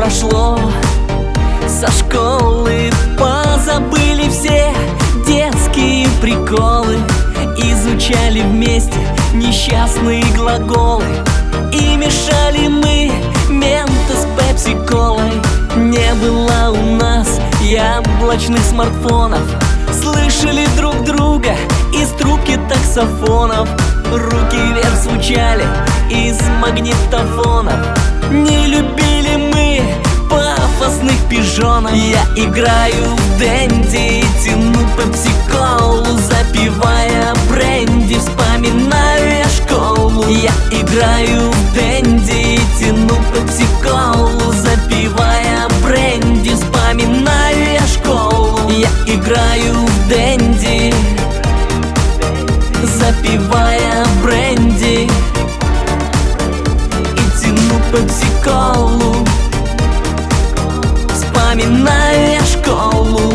пошло со школы. Позабыли все детские приколы, изучали вместе несчастные глаголы и мешали мы менты с пепси-колой. Не было у нас яблочных смартфонов, слышали друг друга из трубки таксофонов. Руки вверх звучали из магнитофонов. Не любили мы пафосных пижонов. Я играю в дэнди, тяну пепси-колу, запивая бренди, вспоминаю я школу. Я играю в дэнди, тяну пепси-колу, запивая бренди, вспоминаю я школу. Я играю в дэнди, запивая бренди и тяну пепси-колу, вспоминаю я школу.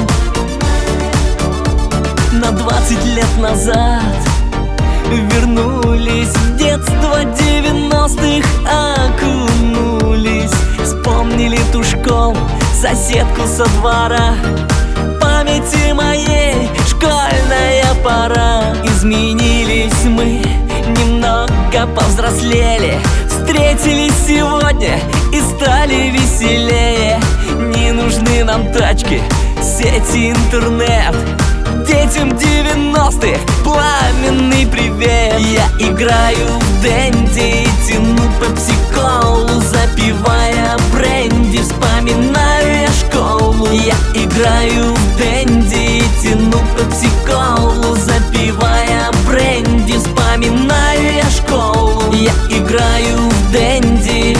На 20 лет назад вернулись в детство 90-х, окунулись. Вспомнили ту школу, соседку со двора. В памяти моей школьная пора. Изменились мы, немного повзрослели, встретились сегодня и стали веселее. Не нужны нам тачки, сети, интернет. Детям 90-х пламенный привет. Я играю в дэнди, тяну пепси-колу, запивая бренди, вспоминаю я школу. Я играю в дэнди, тяну пепси-колу, запивая бренди, вспоминаю я школу. Я играю в дэнди,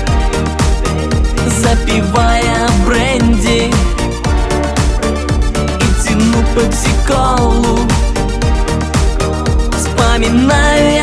запивая бренди и тяну пепси-колу, вспоминаю